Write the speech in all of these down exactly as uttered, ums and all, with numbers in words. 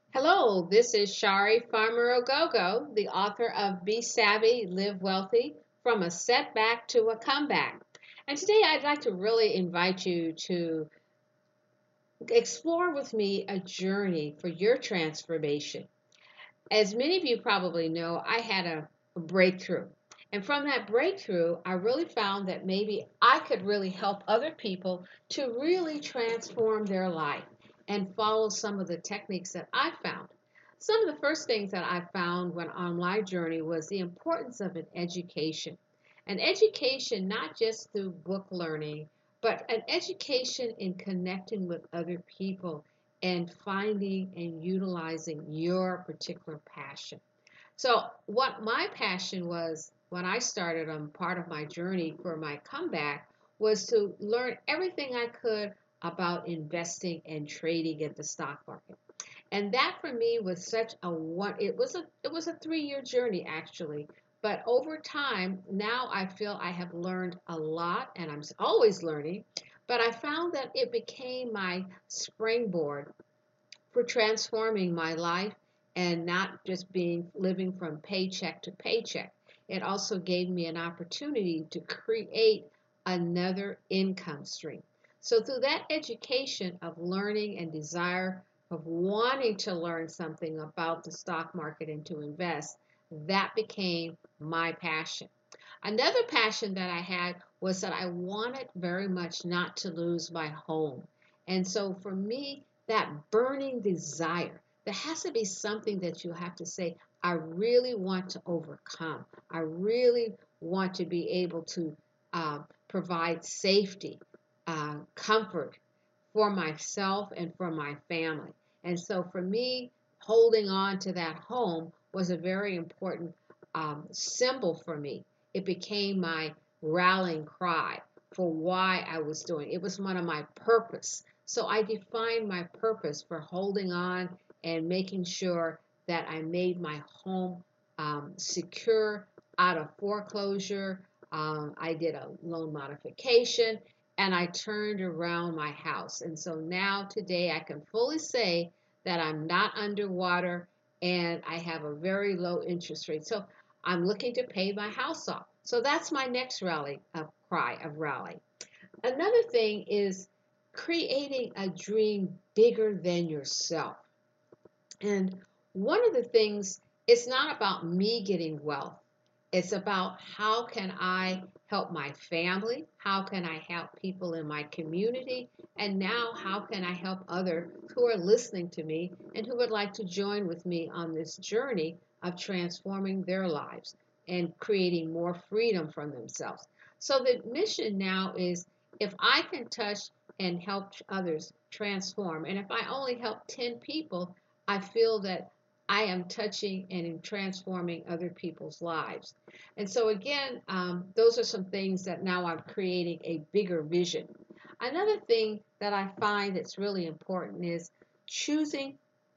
Hello, this is Shari Farmer Ogogo, the author of Be Savvy, Live Wealthy, From a Setback to a Comeback. And today I'd like to really invite you to explore with me a journey for your transformation. As many of you probably know, I had a, a breakthrough. And from that breakthrough, I really found that maybe I could really help other people to really transform their life and follow some of the techniques that I found. Some of the first things that I found when on my journey was the importance of an education. An education not just through book learning, but an education in connecting with other people and finding and utilizing your particular passion. So, what my passion was when I started on part of my journey for my comeback was to learn everything I could about investing and trading in the stock market. And that for me was such a one it was a it was a three-year journey actually. But over time, now I feel I have learned a lot and I'm always learning. But I found that it became my springboard for transforming my life and not just being living from paycheck to paycheck. It also gave me an opportunity to create another income stream. So through that education of learning and desire of wanting to learn something about the stock market and to invest, that became my passion. Another passion that I had was that I wanted very much not to lose my home. And so for me, that burning desire, there has to be something that you have to say, I really want to overcome. I really want to be able to uh, provide safety, uh, comfort for myself and for my family. And so for me, holding on to that home was a very important um, symbol for me. It became my rallying cry for why I was doing it. It was one of my purpose. So I defined my purpose for holding on and making sure that I made my home um, secure out of foreclosure. Um, I did a loan modification and I turned around my house. And so now today I can fully say that I'm not underwater and I have a very low interest rate. So I'm looking to pay my house off. So that's my next rally of cry of rally. Another thing is creating a dream bigger than yourself. And one of the things, it's not about me getting wealth. It's about how can I help my family? How can I help people in my community? And now how can I help others who are listening to me and who would like to join with me on this journey of transforming their lives and creating more freedom from themselves? So the mission now is if I can touch and help others transform, and if I only help ten people, I feel that I am touching and transforming other people's lives. And so, again, um, those are some things that now I'm creating a bigger vision. Another thing that I find that's really important is choosing,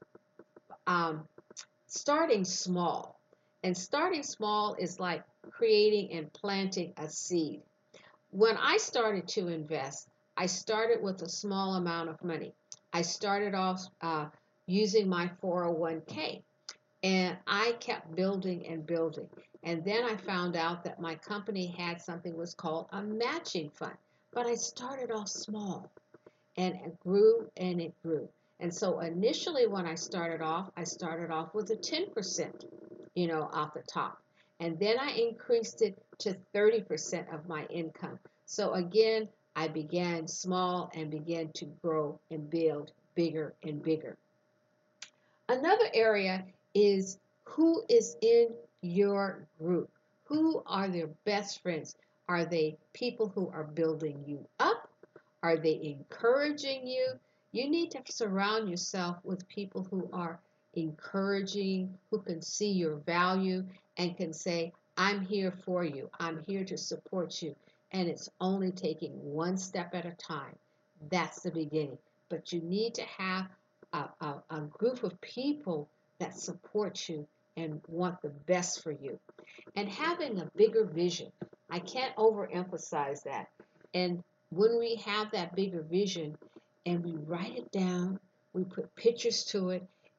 um, starting small. And starting small is like creating and planting a seed. When I started to invest, I started with a small amount of money. I started off uh, using my four oh one k. And I kept building and building. And then I found out that my company had something was called a matching fund. But I started off small and it grew and it grew. And so initially when I started off, I started off with a ten percent, you know, off the top. And then I increased it to thirty percent of my income. So again, I began small and began to grow and build bigger and bigger. Another area is who is in your group. Who are their best friends? Are they people who are building you up? Are they encouraging you? You need to surround yourself with people who are encouraging, who can see your value and can say, I'm here for you. I'm here to support you. And it's only taking one step at a time. That's the beginning. But you need to have a, a, a group of people that support you and want the best for you. And having a bigger vision. I can't overemphasize that. And when we have that bigger vision and we write it down, we put pictures to it,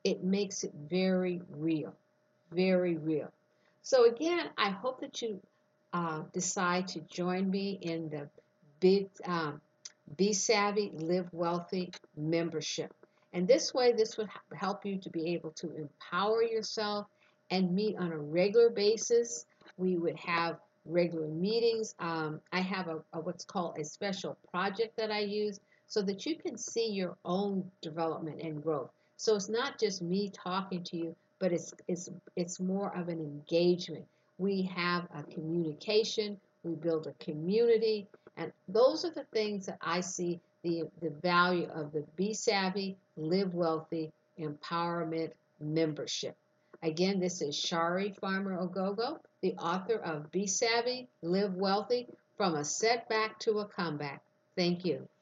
it makes it very real, very real. So again, I hope that you uh, decide to join me in the big um, Be Savvy, Live Wealthy membership. And this way, this would help you to be able to empower yourself and meet on a regular basis. We would have regular meetings. Um, I have a, a what's called a special project that I use so that you can see your own development and growth. So it's not just me talking to you, but it's it's it's more of an engagement. We have a communication. We build a community, and those are the things that I see the, the value of the Be Savvy, Live Wealthy Empowerment membership. Again, this is Shari Farmer Ogogo, the author of Be Savvy, Live Wealthy, From a Setback to a Comeback. Thank you.